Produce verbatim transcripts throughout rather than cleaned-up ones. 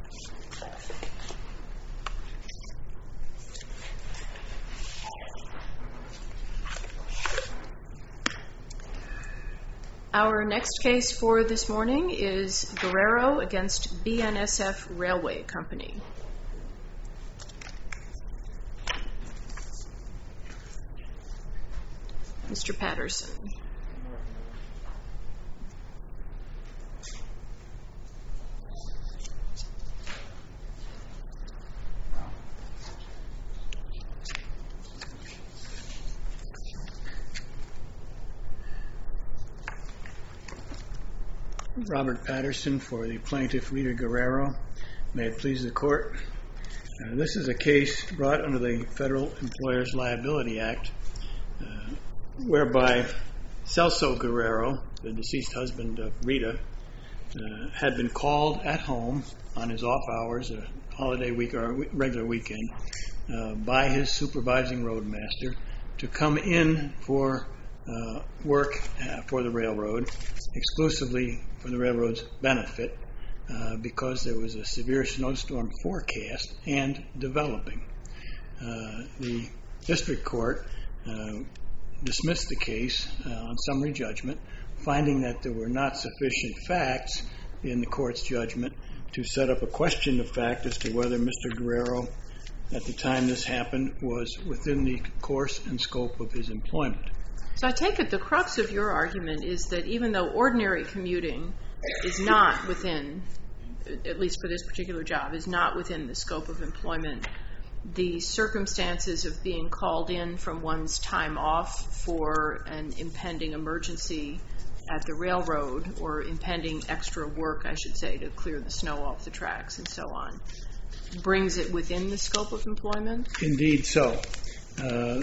Our next case for this morning is Guerrero against B N S F Railway Company. Mister Patterson. Robert Patterson for the plaintiff, Rita Guerrero. May it please the court. Uh, this is a case brought under the Federal Employers Liability Act, uh, whereby Celso Guerrero, the deceased husband of Rita, uh, had been called at home on his off hours, a holiday week or a regular weekend, uh, by his supervising roadmaster to come in for uh, work uh, for the railroad, exclusively for the railroad's benefit, uh, because there was a severe snowstorm forecast and developing. Uh, the district court uh, dismissed the case uh, on summary judgment, finding that there were not sufficient facts in the court's judgment to set up a question of fact as to whether Mister Guerrero, at the time this happened, was within the course and scope of his employment. So I take it the crux of your argument is that even though ordinary commuting is not within, at least for this particular job, is not within the scope of employment, the circumstances of being called in from one's time off for an impending emergency at the railroad, or impending extra work, I should say, to clear the snow off the tracks and so on, brings it within the scope of employment? Indeed so. Uh,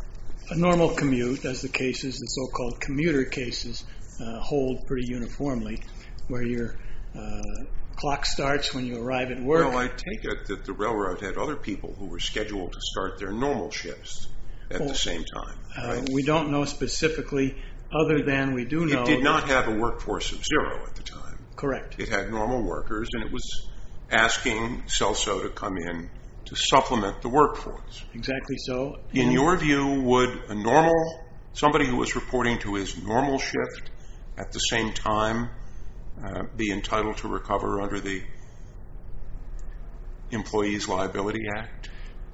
a normal commute, as the cases, the so-called commuter cases, uh, hold pretty uniformly, where your uh, clock starts when you arrive at work. Well, I take it that the railroad had other people who were scheduled to start their normal shifts at well, the same time. Right? Uh, we don't know specifically, other than we do know... It did not have a workforce of zero at the time. Correct. It had normal workers, and it was asking Celso to come in to supplement the workforce. Exactly so. In and your view, would a normal, somebody who was reporting to his normal shift at the same time uh, be entitled to recover under the Employees Liability Act?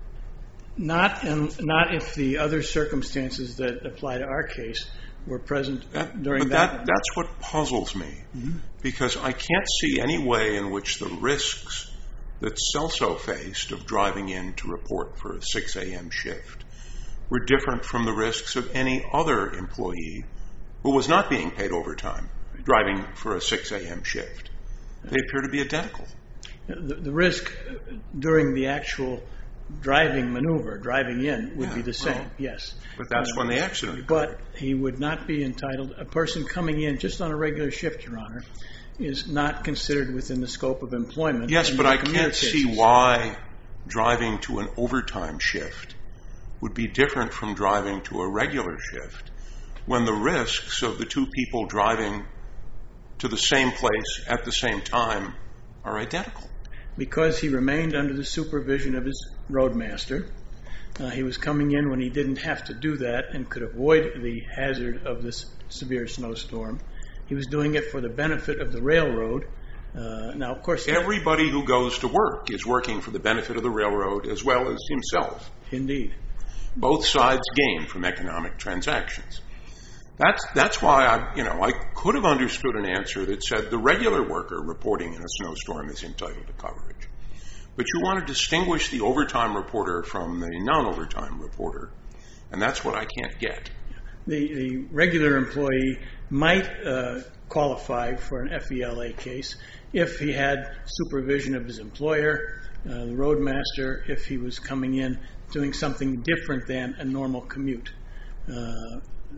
Not, in, not if the other circumstances that apply to our case were present that, during but that. that. That's what puzzles me, mm-hmm. because I can't see any way in which the risks that Celso faced of driving in to report for a six a.m. shift were different from the risks of any other employee who was not being paid overtime driving for a six a.m. shift. They appear to be identical. The, the risk during the actual driving maneuver, driving in, would yeah, be the same, well, yes. But that's uh, when the accident occurred. But he would not be entitled, a person coming in just on a regular shift, Your Honor, is not considered within the scope of employment. Yes, but I can't see why driving to an overtime shift would be different from driving to a regular shift when the risks of the two people driving to the same place at the same time are identical. Because he remained under the supervision of his roadmaster. Uh, he was coming in when he didn't have to do that and could avoid the hazard of this severe snowstorm. He was doing it for the benefit of the railroad. Uh, now, of course... Everybody who goes to work is working for the benefit of the railroad as well as himself. Indeed. Both sides gain from economic transactions. That's that's why I, you know, I could have understood an answer that said the regular worker reporting in a snowstorm is entitled to coverage. But you want to distinguish the overtime reporter from the non-overtime reporter, and that's what I can't get. The, the regular employee might uh, qualify for an F E L A case if he had supervision of his employer, uh, the roadmaster, if he was coming in doing something different than a normal commute. Uh,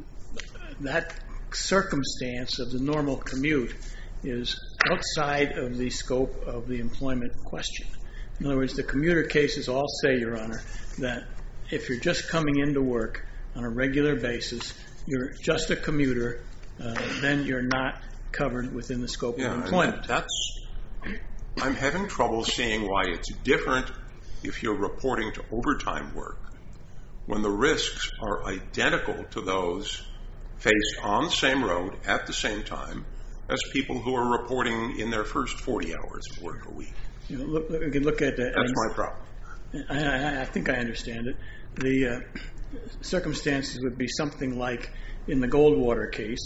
that circumstance of the normal commute is outside of the scope of the employment question. In other words, the commuter cases all say, Your Honor, that if you're just coming into work on a regular basis, you're just a commuter, uh, then you're not covered within the scope yeah, of employment. That, that's I'm having trouble seeing why it's different if you're reporting to overtime work when the risks are identical to those faced on the same road at the same time as people who are reporting in their first forty hours of work a week. You know, look, we can look at that. That's my problem. I, I, I think I understand it. The uh, circumstances would be something like in the Goldwater case,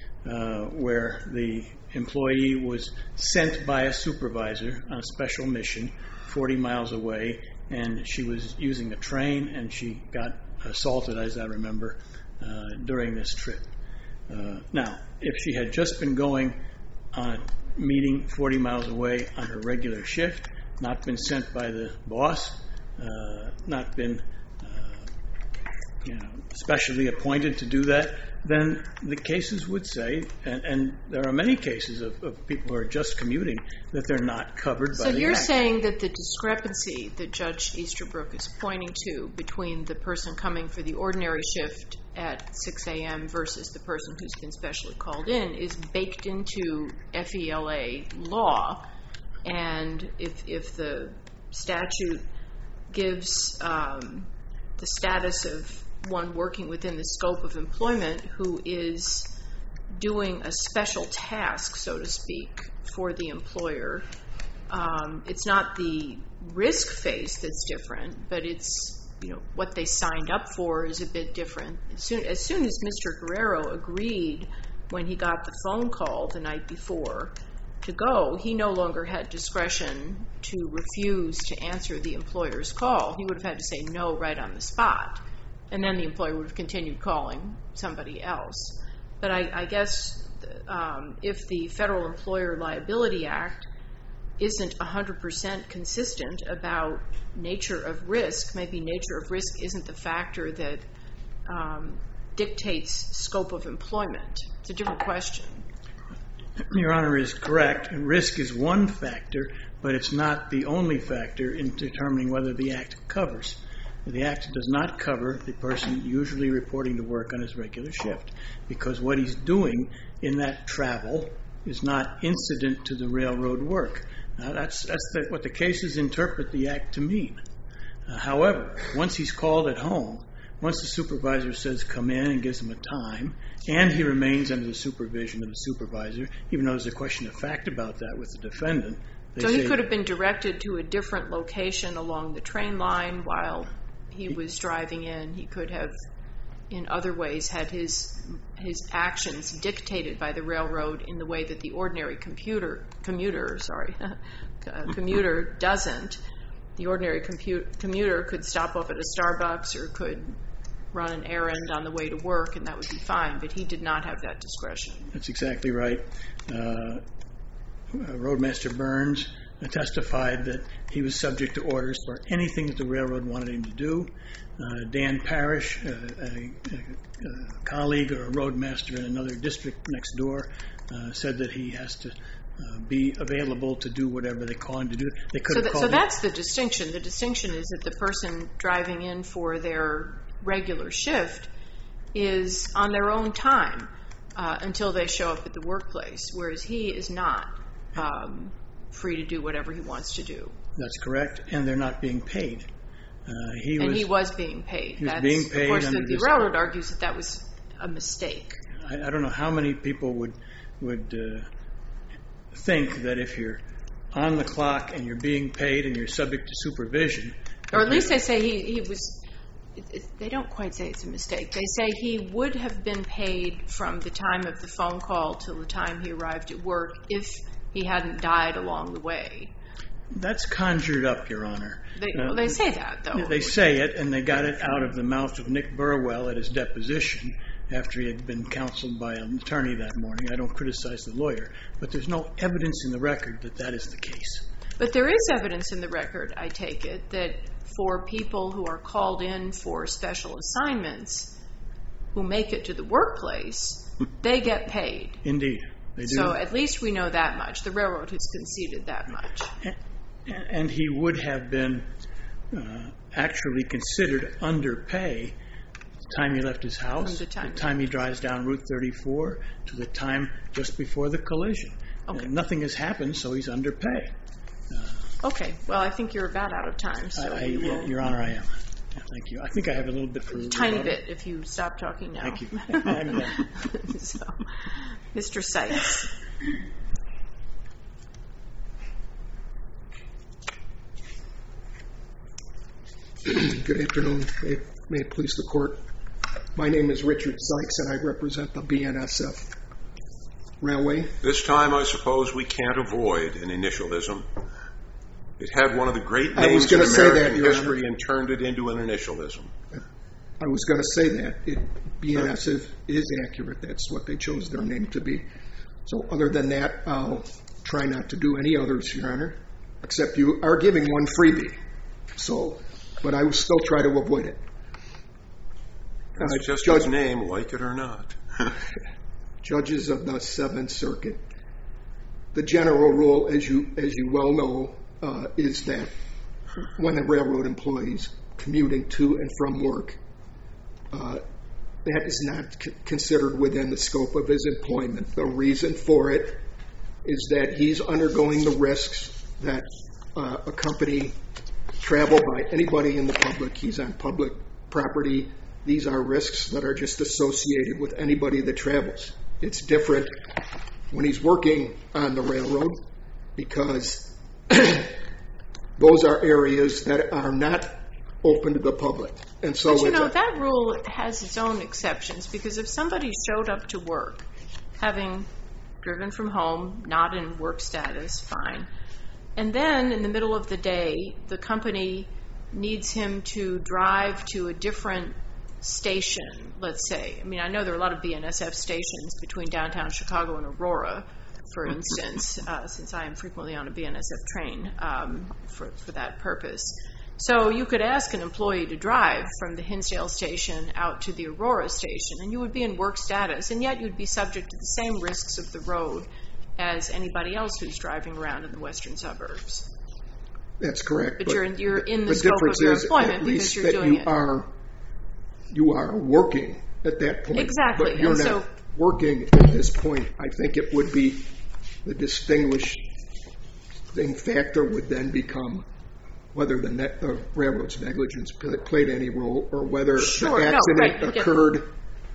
uh, where the employee was sent by a supervisor on a special mission forty miles away, and she was using a train, and she got assaulted, as I remember, uh, during this trip. Uh, now, if she had just been going on a meeting forty miles away on her regular shift, not been sent by the boss, uh, not been uh, you know, specially appointed to do that, then the cases would say, and, and there are many cases of, of people who are just commuting, that they're not covered by the act. So you're saying that the discrepancy that Judge Easterbrook is pointing to between the person coming for the ordinary shift at six a.m. versus the person who's been specially called in is baked into F E L A law, and if if the statute gives um, the status of one working within the scope of employment who is doing a special task, so to speak, for the employer, um, it's not the risk phase that's different, but it's, you know, what they signed up for is a bit different. As soon as, soon as Mister Guerrero agreed when he got the phone call the night before to go, he no longer had discretion to refuse to answer the employer's call. He would have had to say no right on the spot. And then the employer would have continued calling somebody else. But I, I guess um, if the Federal Employer Liability Act isn't one hundred percent consistent about nature of risk, maybe nature of risk isn't the factor that um, dictates scope of employment. It's a different question. Your Honor is correct. Risk is one factor, but it's not the only factor in determining whether the Act covers. The Act does not cover the person usually reporting to work on his regular shift, because what he's doing in that travel is not incident to the railroad work. Now, that's that's the, what the cases interpret the Act to mean. Uh, however, once he's called at home, once the supervisor says come in and gives him a time, and he remains under the supervision of the supervisor, even though there's a question of fact about that with the defendant. So he could have been directed to a different location along the train line while he was driving in. He could have, in other ways, had his his actions dictated by the railroad in the way that the ordinary computer commuter, sorry, commuter doesn't. The ordinary compu- commuter could stop off at a Starbucks or could run an errand on the way to work, and that would be fine. But he did not have that discretion. That's exactly right. Uh, Roadmaster Burns testified that he was subject to orders for anything that the railroad wanted him to do. Uh, Dan Parrish, uh, a, a, a colleague or a roadmaster in another district next door, uh, said that he has to uh, be available to do whatever they call him to do. They could so have that, called so him. that's the distinction. The distinction is that the person driving in for their regular shift is on their own time uh, until they show up at the workplace, whereas he is not um, free to do whatever he wants to do. That's correct, and they're not being paid. Uh, he and was, he was being paid. He was That's, being paid. Of course, under the, the this, railroad argues that that was a mistake. I, I don't know how many people would would uh, think that if you're on the clock and you're being paid and you're subject to supervision, or at least they say he, he was. It, it, they don't quite say it's a mistake. They say he would have been paid from the time of the phone call till the time he arrived at work if he hadn't died along the way. That's conjured up, Your Honor. They, uh, well, they say that, though. They say it, and they got it out of the mouth of Nick Burwell at his deposition after he had been counseled by an attorney that morning. I don't criticize the lawyer, but there's no evidence in the record that that is the case. But there is evidence in the record, I take it, that for people who are called in for special assignments who make it to the workplace, they get paid. Indeed, they do. So at least we know that much. The railroad has conceded that much. And, and he would have been uh, actually considered underpay the time he left his house, the time. the time he drives down Route thirty-four, to the time just before the collision. Okay. Uh, nothing has happened, so he's underpay. Okay. Well, I think you're about out of time. So I, I, we will... Your Honor, I am. Yeah, thank you. I think I have a little bit for... A tiny bit, if you stop talking now. Thank you. I'm done. So, Mister Sykes. Good afternoon. May, may it please the court. My name is Richard Sykes, and I represent the B N S F Railway. This time, I suppose we can't avoid an initialism. It had one of the great names in American history and turned it into an initialism. I was going to say that. It, B N S F is accurate. That's what they chose their name to be. So other than that, I'll try not to do any others, Your Honor, except you are giving one freebie. So, but I will still try to avoid it. It's uh, just Judge, his name, like it or not. Judges of the Seventh Circuit. The general rule, as you as you well know, uh, is that when a railroad employee is commuting to and from work, uh, that is not c- considered within the scope of his employment. The reason for it is that he's undergoing the risks that uh, accompany travel by anybody in the public. He's on public property. These are risks that are just associated with anybody that travels. It's different when he's working on the railroad because those are areas that are not open to the public. And so, but you know, that rule has its own exceptions because if somebody showed up to work having driven from home, not in work status, fine, and then in the middle of the day, the company needs him to drive to a different station, let's say. I mean, I know there are a lot of B N S F stations between downtown Chicago and Aurora, for instance, uh, since I am frequently on a B N S F train um, for, for that purpose. So you could ask an employee to drive from the Hinsdale station out to the Aurora station, and you would be in work status, and yet you'd be subject to the same risks of the road as anybody else who's driving around in the western suburbs. That's correct. But, but you're, you're in the scope of your employment because you're doing you it. Are, you are working at that point. Exactly. But you're and not so, working at this point. I think it would be the distinguishing factor would then become whether the, net, the railroad's negligence played any role or whether sure, the accident no, right, occurred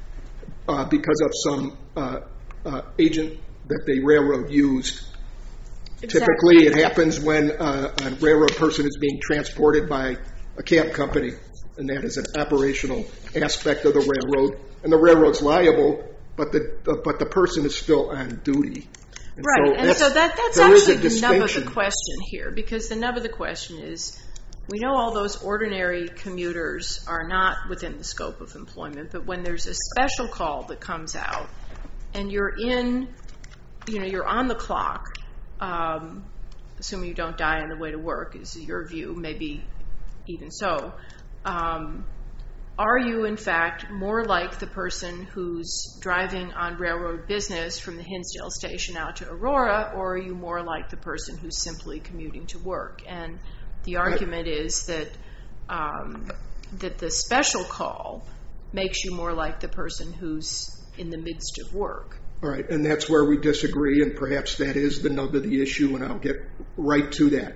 uh, because of some uh, uh, agent that the railroad used. Exactly. Typically, it happens when uh, a railroad person is being transported by a cab company, and that is an operational aspect of the railroad. And the railroad's liable, but the uh, but the person is still on duty. And right, so and so that, that's actually the nub of the question here, because the nub of the question is, we know all those ordinary commuters are not within the scope of employment, but when there's a special call that comes out, and you're in, you know, you're on the clock, um, assuming you don't die on the way to work, is your view, maybe even so, um, are you, in fact, more like the person who's driving on railroad business from the Hinsdale station out to Aurora, or are you more like the person who's simply commuting to work? And the argument is that um, that the special call makes you more like the person who's in the midst of work. All right, and that's where we disagree, and perhaps that is the nub of the issue, and I'll get right to that.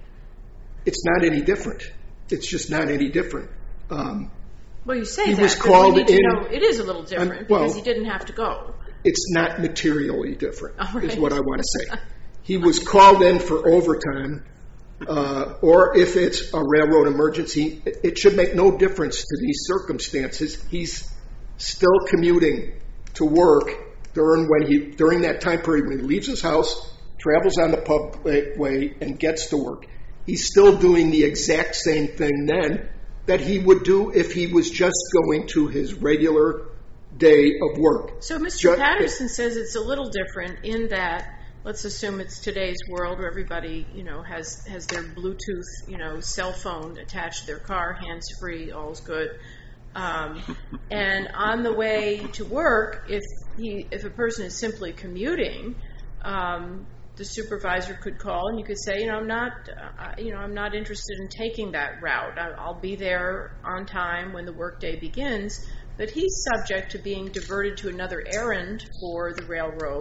It's not any different. It's just not any different. Um, Well, you say he that, was but called we need to in, know it is a little different um, well, because he didn't have to go. It's not materially different, right. is what I want to say. He was called in for overtime, uh, or if it's a railroad emergency, it, it should make no difference to these circumstances. He's still commuting to work during when he during that time period when he leaves his house, travels on the public way, and gets to work. He's still doing the exact same thing then that he would do if he was just going to his regular day of work. So Mister Just, Patterson says it's a little different in that, let's assume it's today's world where everybody, you know, has, has their Bluetooth, you know, cell phone attached to their car, hands-free, all's good. Um, and on the way to work, if he, if a person is simply commuting, um, the supervisor could call and you could say, you know, I'm not, uh, you know, I'm not interested in taking that route. I, I'll be there on time when the workday begins. But he's subject to being diverted to another errand for the railroad,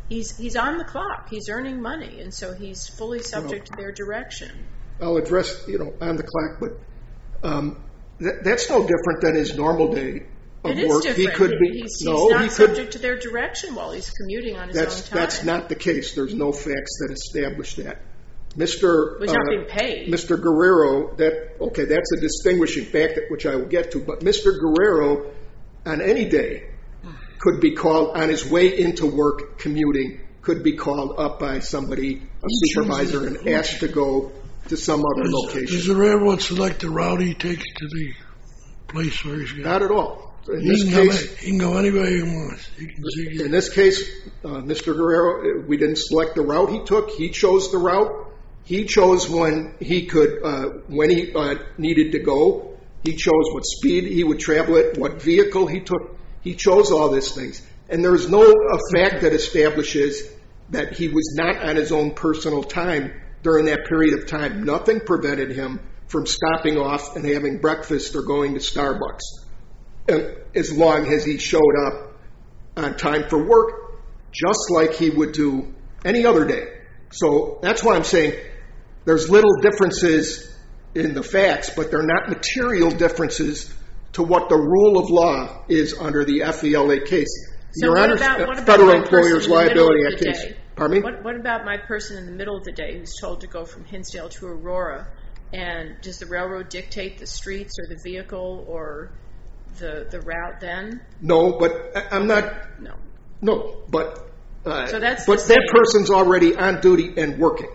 he's he's on the clock. He's earning money, and so he's fully subject well, to their direction. I'll address, you know, on the clock, but um, that, that's no different than his normal day of it work. Is different. He could be he's, he's no, not he subject could, to their direction while he's commuting on his that's, own time. That's not the case. There's no facts that establish that. Mister He's uh, not being paid. Mister Guerrero, that okay, that's a distinguishing fact, which I will get to. But Mister Guerrero, on any day, could be called on his way into work commuting, could be called up by somebody, a supervisor, and asked to go to some other does, location. Does the railroad select the route he takes to the place where he's going? Not at all. In he, this can case, go, he can go anywhere he wants. He can see in this case, uh, Mister Guerrero, we didn't select the route he took. He chose the route. He chose when he could, uh, when he uh, needed to go. He chose what speed he would travel at, what vehicle he took. He chose all these things. And there's no a fact that establishes that he was not on his own personal time during that period of time. Nothing prevented him from stopping off and having breakfast or going to Starbucks, and as long as he showed up on time for work, just like he would do any other day. So that's why I'm saying there's little differences in the facts, but they're not material differences to what the rule of law is under the F E L A case. So Your what Honor, about, what about Federal my Employers person in the middle Liability of Act the case. day? Pardon me? What, what about my person in the middle of the day who's told to go from Hinsdale to Aurora? And does the railroad dictate the streets or the vehicle or the the route then? No, but I- I'm not. No. No, but uh, So that's but the that same. person's already on duty and working.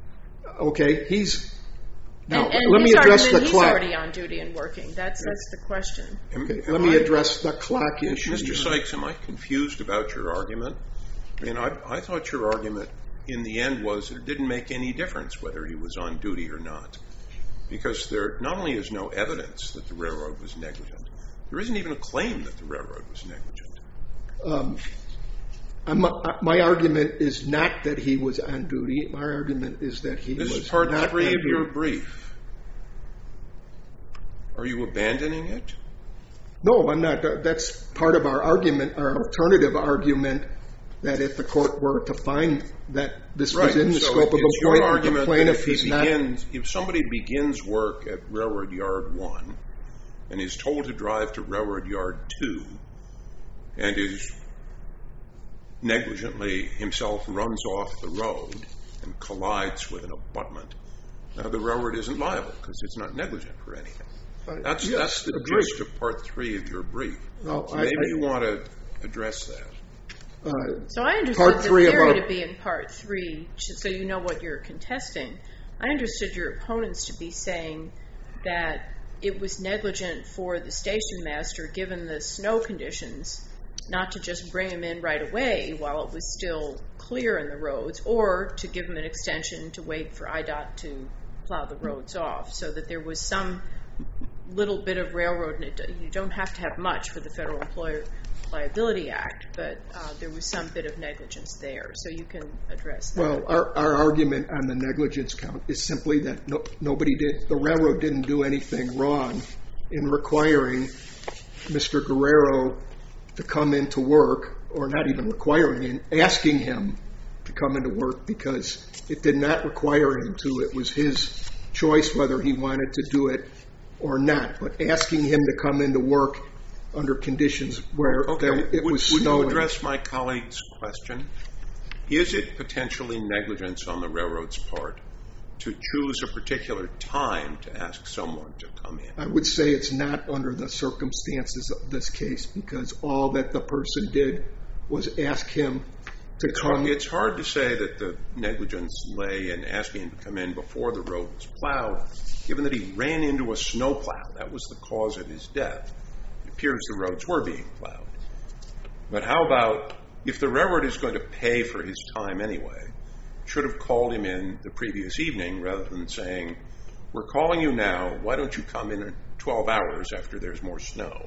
Okay, he's. Now, and and let his me address argument, the he's clock. already on duty and working. That's that's the question. Okay, Am let me I- address the clock issue. Mister Sykes, am I confused about your argument? I mean, I, I thought your argument in the end was that it didn't make any difference whether he was on duty or not, because there not only is no evidence that the railroad was negligent, there isn't even a claim that the railroad was negligent. Um, I'm, uh, my argument is not that he was on duty. My argument is that he This was is part not three on of your duty. brief. Are you abandoning it? No, I'm not. That's part of our argument, our alternative argument, that if the court were to find that this was in the so scope of it's your employment, the argument that plaintiff if, he is not. begins, if somebody begins work at Railroad Yard one and is told to drive to Railroad Yard two and is negligently himself runs off the road and collides with an abutment, now the railroad isn't liable because it's not negligent for anything. That's, yes, that's the agreed. gist of part three of your brief. Well, So I- maybe I- you want to address that. Uh, So I understood Part the three of theory our- to be in part three, so you know what you're contesting. I understood your opponents to be saying that it was negligent for the station master, given the snow conditions, not to just bring him in right away while it was still clear in the roads, or to give him an extension to wait for I D O T to plow the roads off, so that there was some little bit of railroad, and it, you don't have to have much for the Federal Employer Liability Act, but uh, there was some bit of negligence there, so you can address that. Well, our, our argument on the negligence count is simply that no, nobody did, the railroad didn't do anything wrong in requiring Mister Guerrero to come into work, or not even requiring him, asking him to come into work, because it did not require him to. It was his choice whether he wanted to do it or not, but asking him to come into work under conditions where Okay. there, it would, was would snowing. you address my colleague's question? Is it potentially negligence on the railroad's part to choose a particular time to ask someone to come in? I would say it's not under the circumstances of this case, because all that the person did was ask him to It's come. hard, it's hard to say that the negligence lay in asking him to come in before the road was plowed, given that he ran into a snowplow. That was the cause of his death. It appears the roads were being plowed. But how about if the railroad is going to pay for his time anyway, should have called him in the previous evening rather than saying, we're calling you now, why don't you come in in twelve hours after there's more snow?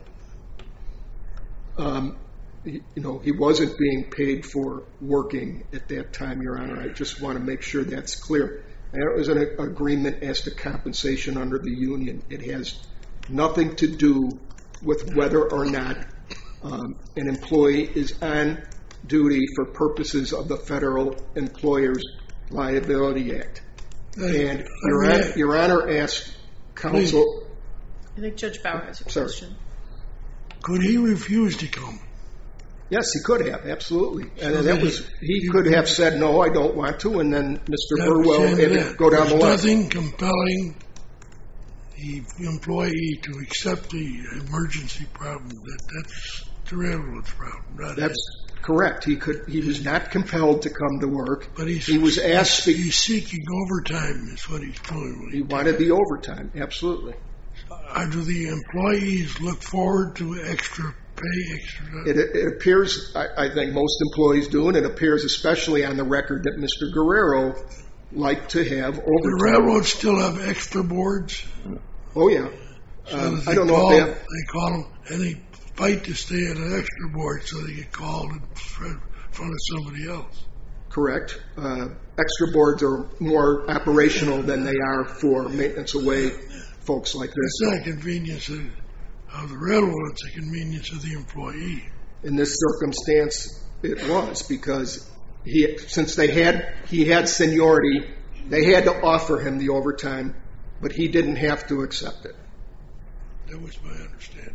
Um, you know, he wasn't being paid for working at that time, Your Honor. I just want to make sure that's clear. And it was an agreement as to compensation under the union. It has nothing to do with whether or not um, an employee is on duty for purposes of the Federal Employers Liability Act. And Your Honor, Your Honor asked counsel... I think Judge Bauer has a Sorry. question. Could he refuse to come? Yes, he could have, absolutely. And So that that was he- he could have said, no, I don't want to, and then Mister That- Burwell saying had to that go down the there's line. nothing compelling the employee to accept the emergency problem. That that's the railroad's problem, not That's his. correct. He could. He was not compelled to come to work. But he's, he was asked. He's, he's seeking overtime. Is what he's doing. He wanted the overtime. Absolutely. Uh, do the employees look forward to extra pay, extra? It, it appears. I, I think most employees do, and it appears, especially on the record, that Mister Guerrero liked to have The overtime. railroads still have extra boards. Oh yeah. So Um, that I they don't know call, if they have. they call them, and they fight to stay at an extra board so they get called in front of somebody else. Correct. Uh, extra boards are more operational than they are for maintenance away folks like this. It's not a convenience of, of the railroad, it's a convenience of the employee. In this circumstance, it was because he, since they had he had seniority, they had to offer him the overtime, but he didn't have to accept it. That was my understanding.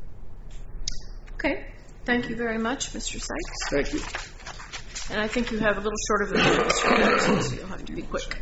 Okay. Thank you very much, Mister Sykes. Thank you. And I think you have a little short of a minute, Mister Patterson, so you'll have to be quick.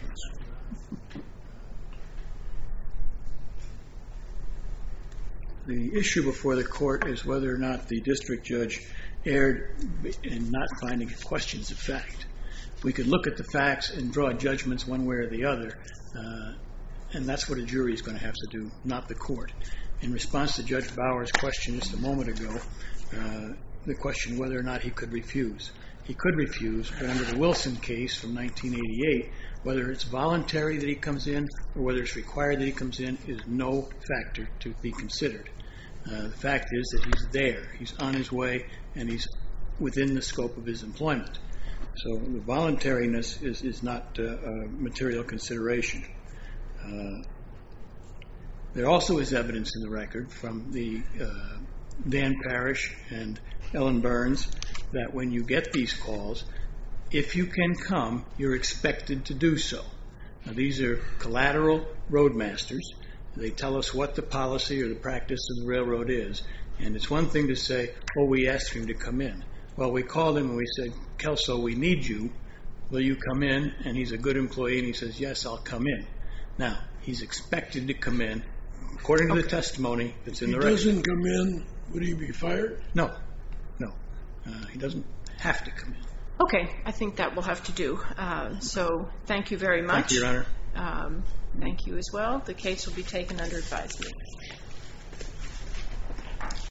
The issue before the court is whether or not the district judge erred in not finding questions of fact. We could look at the facts and draw judgments one way or the other, uh, and that's what a jury is going to have to do, not the court. In response to Judge Bauer's question just a moment ago, uh, the question whether or not he could refuse. He could refuse, but under the Wilson case from nineteen eighty-eight, whether it's voluntary that he comes in or whether it's required that he comes in is no factor to be considered. Uh, the fact is that he's there, he's on his way, and he's within the scope of his employment. So the voluntariness is, is not uh, a material consideration. Uh, there also is evidence in the record from the uh, Dan Parrish and Ellen Burns that when you get these calls, if you can come, you're expected to do so. Now, these are collateral roadmasters. They tell us what the policy or the practice of the railroad is. And it's one thing to say, oh, we asked him to come in. Well, we called him and we said, Kelso, we need you. Will you come in? And he's a good employee and he says, yes, I'll come in. Now, he's expected to come in according to Okay. the testimony that's in If the he record. doesn't come in, would he be fired? No, no. Uh, he doesn't have to come in. Okay, I think that will have to do. Uh, so thank you very much. Thank you, Your Honor. Um, thank you as well. The case will be taken under advisement.